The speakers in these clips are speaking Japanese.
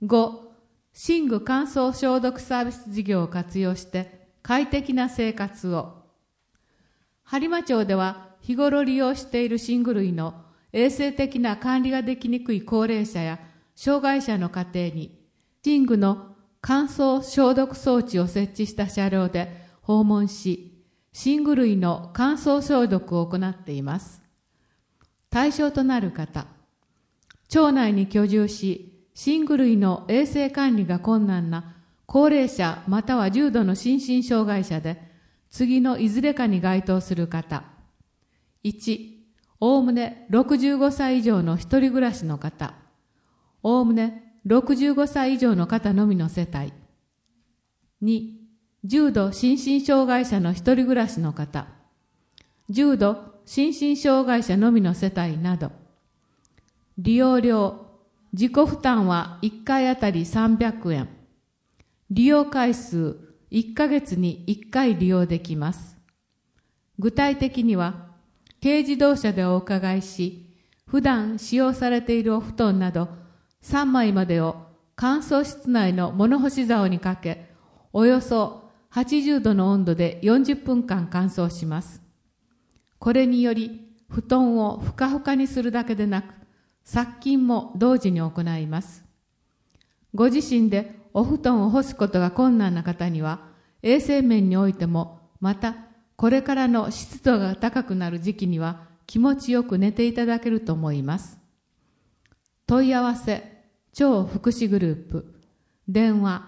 5、寝具乾燥消毒サービス事業を活用して快適な生活を。播磨町では日頃利用している寝具類の衛生的な管理ができにくい高齢者や障害者の家庭に寝具の乾燥消毒装置を設置した車両で訪問し、寝具類の乾燥消毒を行っています。対象となる方、町内に居住し、寝具類の衛生管理が困難な高齢者または重度の心身障害者で、次のいずれかに該当する方。1、おおむね65歳以上の一人暮らしの方。おおむね65歳以上の方のみの世帯。2、重度心身障害者の一人暮らしの方。重度心身障害者のみの世帯など。利用料、自己負担は1回あたり300円。利用回数、1ヶ月に1回利用できます。具体的には、軽自動車でお伺いし、普段使用されているお布団など3枚までを乾燥室内の物干し竿にかけ、およそ80度の温度で40分間乾燥します。これにより、布団をふかふかにするだけでなく、殺菌も同時に行います。ご自身でお布団を干すことが困難な方には、衛生面においても、またこれからの湿度が高くなる時期には気持ちよく寝ていただけると思います。問い合わせ、超福祉グループ、電話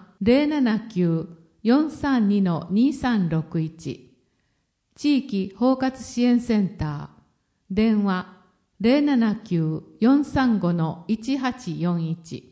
079-432-2361、地域包括支援センター、電話 079-435-1841